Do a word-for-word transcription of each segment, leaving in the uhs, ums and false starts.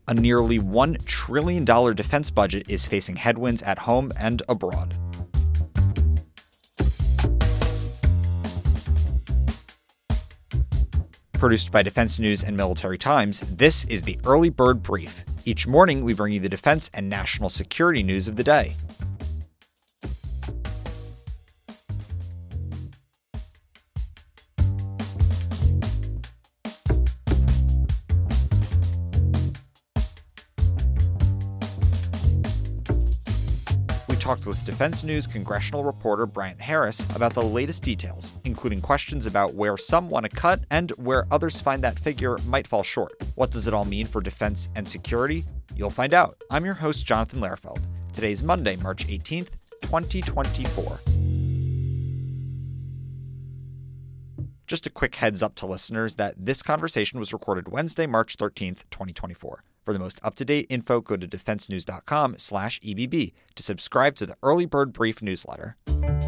A nearly one trillion dollars defense budget is facing headwinds at home and abroad. Produced by Defense News and Military Times, this is the Early Bird Brief. Each morning, we bring you the defense and national security news of the day. Talked with Defense News congressional reporter Bryant Harris about the latest details, including questions about where some want to cut and where others find that figure might fall short. What does it all mean for defense and security? You'll find out. I'm your host, Jonathan Lehrfeld. Today's Monday, March eighteenth, twenty twenty-four. Just a quick heads up to listeners that this conversation was recorded Wednesday, March thirteenth, twenty twenty-four. For the most up-to-date info, go to defensenews.com slash EBB to subscribe to the Early Bird Brief newsletter.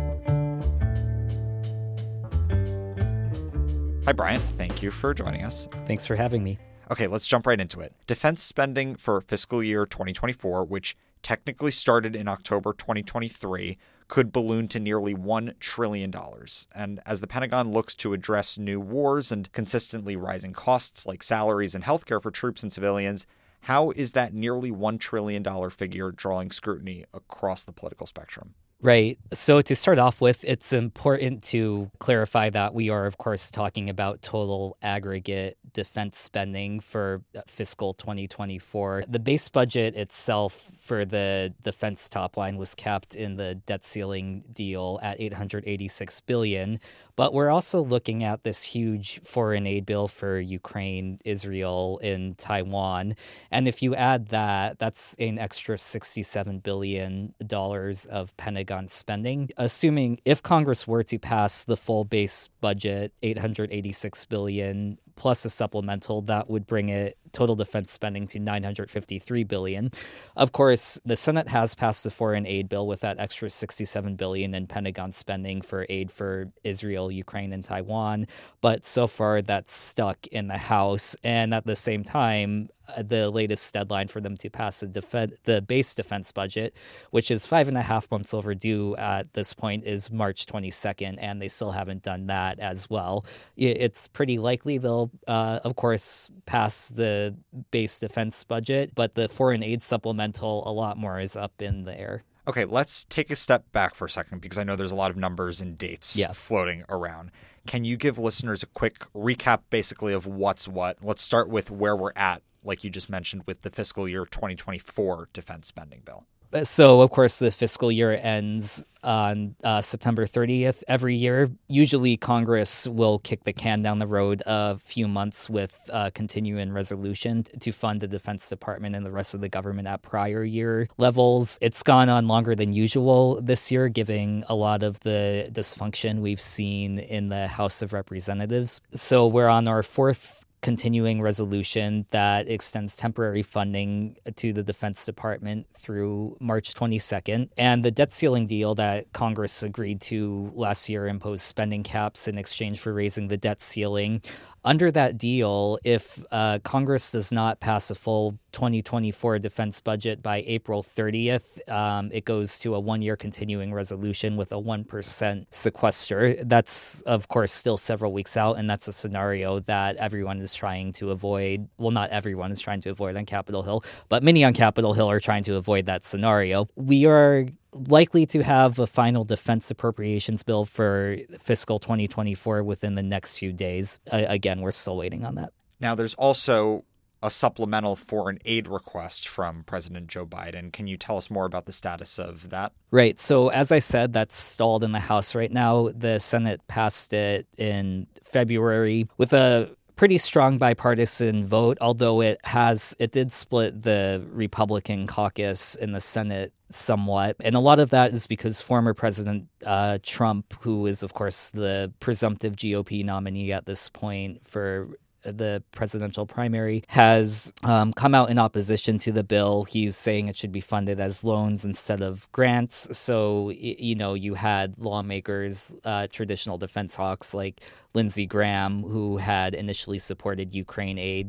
Hi, Bryant. Thank you for joining us. Thanks for having me. Okay, let's jump right into it. Defense spending for fiscal year twenty twenty-four, which technically started in October twenty twenty-three, could balloon to nearly one trillion dollars. And as the Pentagon looks to address new wars and consistently rising costs like salaries and healthcare for troops and civilians, how is that nearly one trillion dollars figure drawing scrutiny across the political spectrum? Right. So to start off with, it's important to clarify that we are, of course, talking about total aggregate defense spending for fiscal twenty twenty-four. The base budget itself for the defense top line was capped in the debt ceiling deal at eight hundred eighty-six billion dollars. But we're also looking at this huge foreign aid bill for Ukraine, Israel, and Taiwan. And if you add that, that's an extra sixty-seven billion dollars of Pentagon spending. Assuming if Congress were to pass the full base budget, eight hundred eighty-six billion dollars, plus a supplemental, that would bring it total defense spending to nine hundred fifty-three billion dollars. Of course, the Senate has passed the foreign aid bill with that extra sixty-seven billion dollars in Pentagon spending for aid for Israel, Ukraine, and Taiwan. But so far, that's stuck in the House. And at the same time, the latest deadline for them to pass the, def- the base defense budget, which is five and a half months overdue at this point, is March twenty-second, and they still haven't done that as well. It's pretty likely they'll, uh, of course, pass the base defense budget, but the foreign aid supplemental, a lot more is up in the air. Okay, let's take a step back for a second because I know there's a lot of numbers and dates yeah. floating around. Can you give listeners a quick recap basically of what's what? Let's start with where we're at, like you just mentioned, with the fiscal year twenty twenty-four defense spending bill. So, of course, the fiscal year ends on uh, September thirtieth every year. Usually, Congress will kick the can down the road a few months with uh, continuing resolution to fund the Defense Department and the rest of the government at prior year levels. It's gone on longer than usual this year, giving a lot of the dysfunction we've seen in the House of Representatives. So we're on our fourth continuing resolution that extends temporary funding to the Defense Department through March twenty-second. And the debt ceiling deal that Congress agreed to last year imposed spending caps in exchange for raising the debt ceiling. Under that deal, if uh, Congress does not pass a full twenty twenty-four defense budget by April thirtieth, um, it goes to a one-year continuing resolution with a one percent sequester. That's, of course, still several weeks out, and that's a scenario that everyone is trying to avoid. Well, not everyone is trying to avoid on Capitol Hill, but many on Capitol Hill are trying to avoid that scenario. We are likely to have a final defense appropriations bill for fiscal twenty twenty-four within the next few days. Uh, again, we're still waiting on that. Now, there's also a supplemental foreign aid request from President Joe Biden. Can you tell us more about the status of that? Right. So as I said, that's stalled in the House right now. The Senate passed it in February with a pretty strong bipartisan vote, although it has it did split the Republican caucus in the Senate somewhat. And a lot of that is because former President uh, Trump, who is, of course, the presumptive G O P nominee at this point for the presidential primary, has um, come out in opposition to the bill. He's saying it should be funded as loans instead of grants. So, you know, you had lawmakers, uh, traditional defense hawks like Lindsey Graham, who had initially supported Ukraine aid,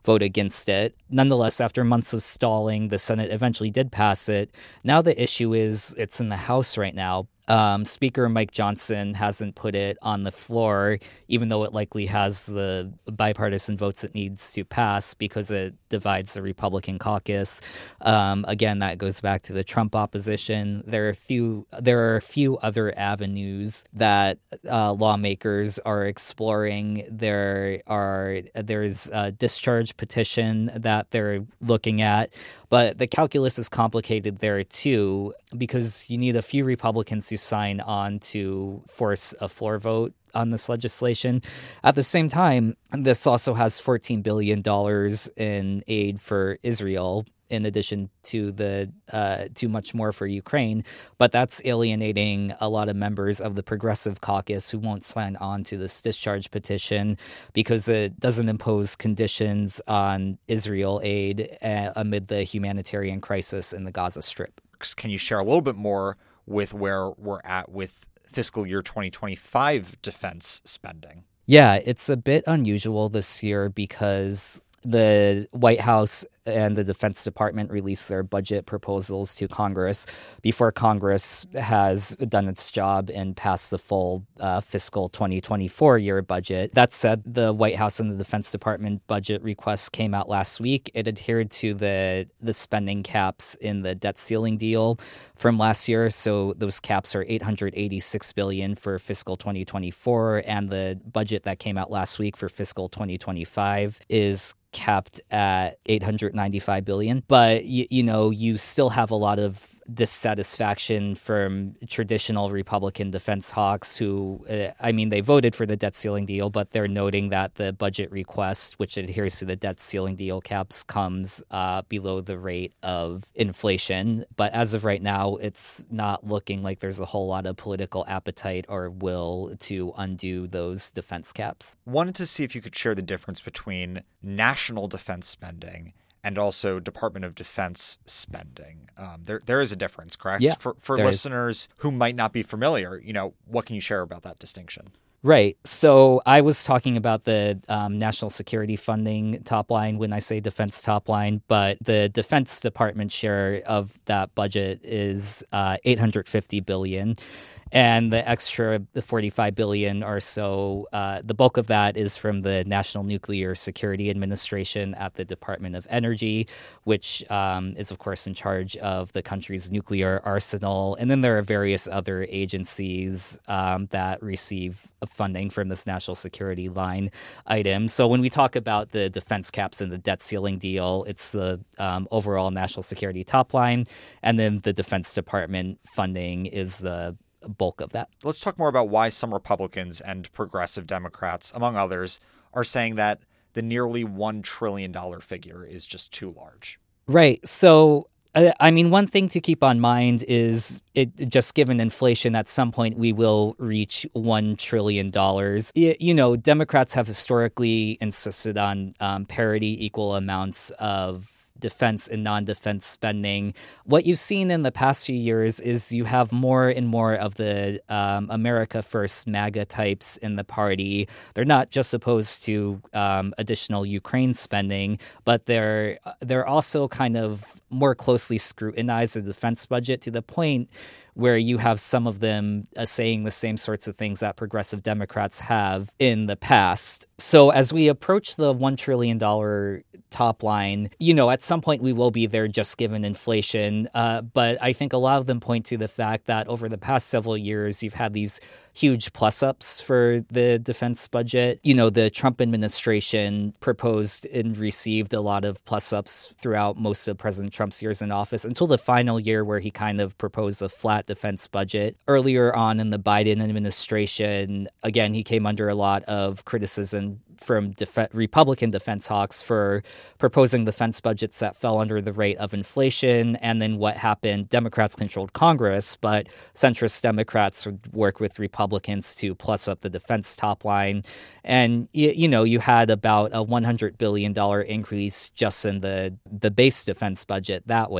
vote against it. Nonetheless, after months of stalling, the Senate eventually did pass it. Now the issue is it's in the House right now. Um, Speaker Mike Johnson hasn't put it on the floor, even though it likely has the bipartisan votes it needs to pass because it divides the Republican caucus. Um, again, that goes back to the Trump opposition. There are a few, there are a few other avenues that uh, lawmakers are exploring. There are there's a discharge petition that they're looking at. But the calculus is complicated there, too, because you need a few Republicans to sign on to force a floor vote on this legislation. At the same time, this also has fourteen billion dollars in aid for Israel, in addition to the uh, too much more for Ukraine. But that's alienating a lot of members of the Progressive Caucus who won't sign on to this discharge petition because it doesn't impose conditions on Israel aid uh, amid the humanitarian crisis in the Gaza Strip. Can you share a little bit more with where we're at with fiscal year twenty twenty-five defense spending? Yeah, it's a bit unusual this year because the White House and the Defense Department released their budget proposals to Congress before Congress has done its job and passed the full uh, fiscal twenty twenty-four year budget. That said, the White House and the Defense Department budget requests came out last week. It adhered to the, the spending caps in the debt ceiling deal from last year. So those caps are eight hundred eighty-six billion dollars for fiscal twenty twenty-four, and the budget that came out last week for fiscal twenty twenty-five is capped at eight hundred ninety-five billion dollars. But, you, you know, you still have a lot of dissatisfaction from traditional Republican defense hawks who, uh, I mean, they voted for the debt ceiling deal, but they're noting that the budget request, which adheres to the debt ceiling deal caps, comes uh, below the rate of inflation. But as of right now, it's not looking like there's a whole lot of political appetite or will to undo those defense caps. Wanted to see if you could share the difference between national defense spending and also Department of Defense spending. Um, there, there is a difference, correct? Yeah, For, for listeners is. who might not be familiar, you know, what can you share about that distinction? Right. So I was talking about the um, national security funding top line when I say defense top line, but the Defense Department share of that budget is uh, eight hundred fifty billion dollars. And the extra forty-five billion dollars or so, uh, the bulk of that is from the National Nuclear Security Administration at the Department of Energy, which um, is, of course, in charge of the country's nuclear arsenal. And then there are various other agencies um, that receive funding from this national security line item. So when we talk about the defense caps and the debt ceiling deal, it's the um, overall national security top line. And then the Defense Department funding is the bulk of that. Let's talk more about why some Republicans and progressive Democrats, among others, are saying that the nearly one trillion dollars figure is just too large. Right. So, uh, I mean, one thing to keep on mind is it just given inflation, at some point we will reach one trillion dollars. You, you know, Democrats have historically insisted on um, parity, equal amounts of defense and non-defense spending. What you've seen in the past few years is you have more and more of the um, America First MAGA types in the party. They're not just opposed to um, additional Ukraine spending, but they're they're also kind of more closely scrutinize the defense budget to the point where you have some of them uh, saying the same sorts of things that progressive Democrats have in the past. So as we approach the one trillion dollars top line, you know, at some point we will be there just given inflation. Uh, but I think a lot of them point to the fact that over the past several years, you've had these huge plus-ups for the defense budget. You know, the Trump administration proposed and received a lot of plus-ups throughout most of President Trump's years in office until the final year where he kind of proposed a flat defense budget. Earlier on in the Biden administration, again, he came under a lot of criticism from def- Republican defense hawks for proposing defense budgets that fell under the rate of inflation. And then what happened, Democrats controlled Congress, but centrist Democrats would work with Republicans to plus up the defense top line. And, you, you know, you had about a one hundred billion dollars increase just in the, the base defense budget that way.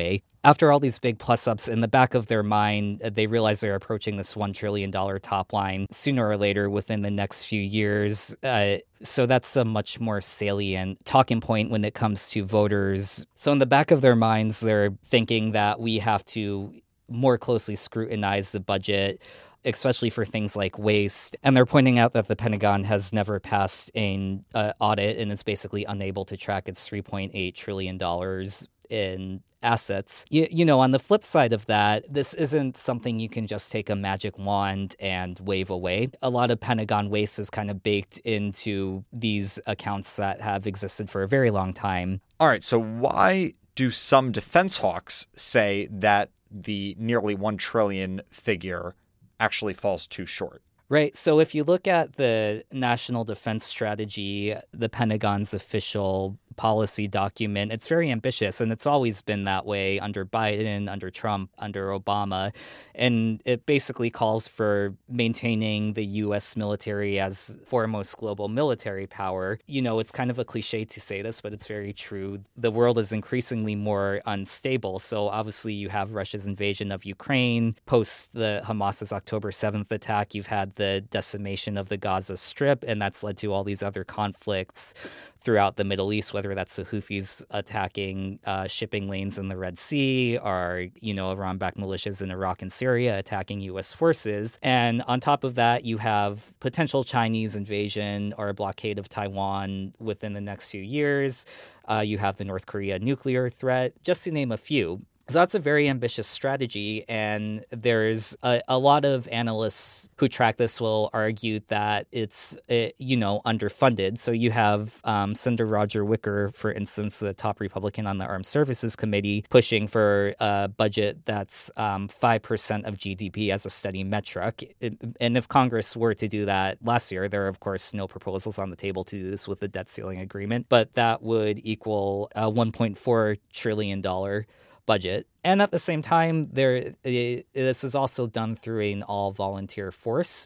after all these big plus-ups, in the back of their mind, they realize they're approaching this one trillion dollars top line sooner or later within the next few years. Uh, so that's a much more salient talking point when it comes to voters. So in the back of their minds, they're thinking that we have to more closely scrutinize the budget, especially for things like waste. And they're pointing out that the Pentagon has never passed an uh, audit and is basically unable to track its three point eight trillion dollars in assets. You, you know, on the flip side of that, this isn't something you can just take a magic wand and wave away. A lot of Pentagon waste is kind of baked into these accounts that have existed for a very long time. All right, so why do some defense hawks say that the nearly one trillion figure actually falls too short? Right. So if you look at the National Defense Strategy, the Pentagon's official policy document, it's very ambitious, and it's always been that way under Biden, under Trump, under Obama. And it basically calls for maintaining the U S military as foremost global military power. You know, it's kind of a cliche to say this, but it's very true. The world is increasingly more unstable. So obviously you have Russia's invasion of Ukraine. Post the Hamas's October seventh attack, you've had the decimation of the Gaza Strip, and that's led to all these other conflicts throughout the Middle East, whether that's the Houthis attacking uh, shipping lanes in the Red Sea, or, you know, Iran-backed militias in Iraq and Syria attacking U S forces. And on top of that, you have potential Chinese invasion or a blockade of Taiwan within the next few years. Uh, you have the North Korea nuclear threat, just to name a few. So that's a very ambitious strategy, and there's a, a lot of analysts who track this will argue that it's, uh, you know, underfunded. So you have um, Senator Roger Wicker, for instance, the top Republican on the Armed Services Committee, pushing for a budget that's um, five percent of G D P as a steady metric. It, and if Congress were to do that last year, there are, of course, no proposals on the table to do this with the debt ceiling agreement, but that would equal a one point four trillion dollars budget. And at the same time, there it, this is also done through an all-volunteer force.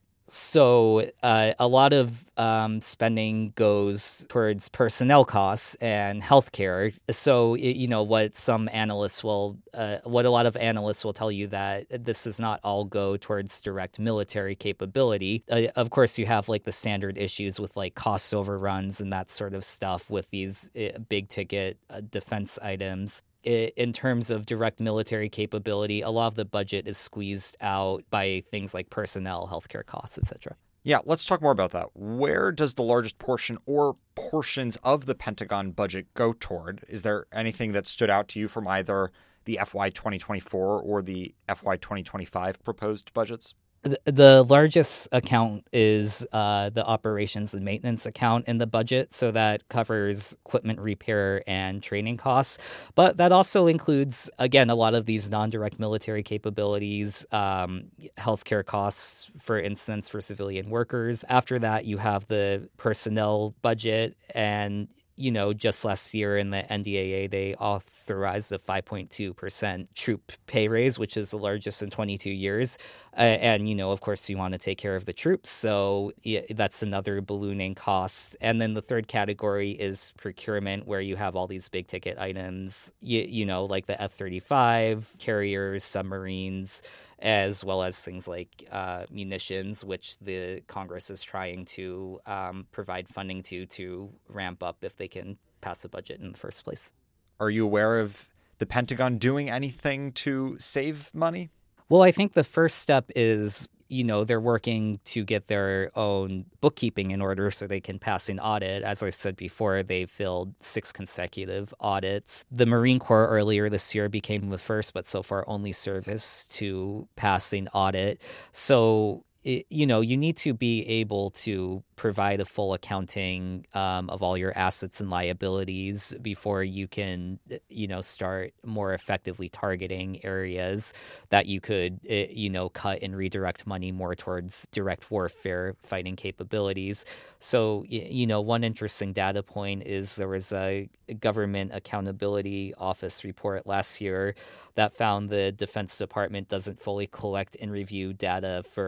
So uh, a lot of um, spending goes towards personnel costs and healthcare. So, it, you know, what some analysts will, uh, what a lot of analysts will tell you that this does not all go towards direct military capability. Uh, of course, you have like the standard issues with like cost overruns and that sort of stuff with these uh, big ticket uh, defense items. In terms of direct military capability, a lot of the budget is squeezed out by things like personnel, healthcare costs, et cetera. Yeah, let's talk more about that. Where does the largest portion or portions of the Pentagon budget go toward? Is there anything that stood out to you from either the F Y twenty twenty-four or the F Y twenty twenty-five proposed budgets? The largest account is uh, the operations and maintenance account in the budget, so that covers equipment repair and training costs. But that also includes, again, a lot of these non-direct military capabilities, um, healthcare costs, for instance, for civilian workers. After that, you have the personnel budget, and you know, just last year in the N D A A, they authorized a five point two percent troop pay raise, which is the largest in twenty-two years. Uh, and, you know, of course, you want to take care of the troops. So yeah, that's another ballooning cost. And then the third category is procurement, where you have all these big ticket items, you, you know, like the F thirty-five, carriers, submarines, as well as things like uh, munitions, which the Congress is trying to um, provide funding to to ramp up if they can pass a budget in the first place. Are you aware of the Pentagon doing anything to save money? Well, I think the first step is, you know, they're working to get their own bookkeeping in order so they can pass an audit. As I said before, they failed six consecutive audits. The Marine Corps earlier this year became the first, but so far only service to pass an audit. So, it, you know, you need to be able to provide a full accounting um, of all your assets and liabilities before you can, you know, start more effectively targeting areas that you could, you know, cut and redirect money more towards direct warfare fighting capabilities. So, you know, one interesting data point is there was a Government Accountability Office report last year that found the Defense Department doesn't fully collect and review data for service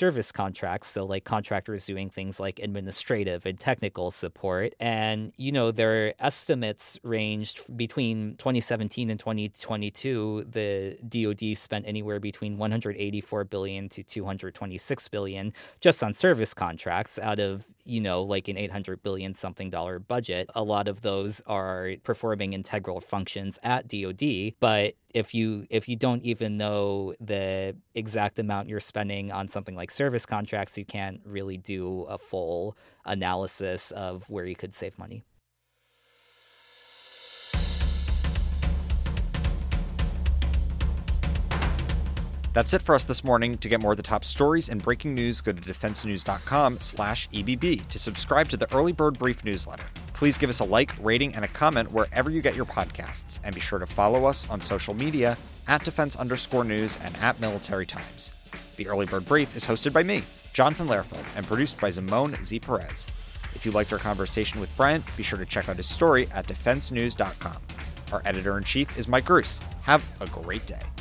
service contracts, so like contractors doing things like administrative and technical support. And, you know, their estimates ranged between twenty seventeen and twenty twenty-two. The D O D spent anywhere between one hundred eighty-four billion dollars to two hundred twenty-six billion dollars just on service contracts out of, you know, like an eight hundred billion something dollar budget. A lot of those are performing integral functions at D O D, but if you if you don't even know the exact amount you're spending on something like service contracts, you can't really do a full analysis of where you could save money. That's it for us this morning. To get more of the top stories and breaking news, go to defense news dot com slash E B B to subscribe to the Early Bird Brief newsletter. Please give us a like, rating, and a comment wherever you get your podcasts, and be sure to follow us on social media at defense underscore news and at military times. The Early Bird Brief is hosted by me, Jonathan Lehrfeld, and produced by Zimone Z. Perez. If you liked our conversation with Brent, be sure to check out his story at defense news dot com. Our editor-in-chief is Mike Gruss. Have a great day.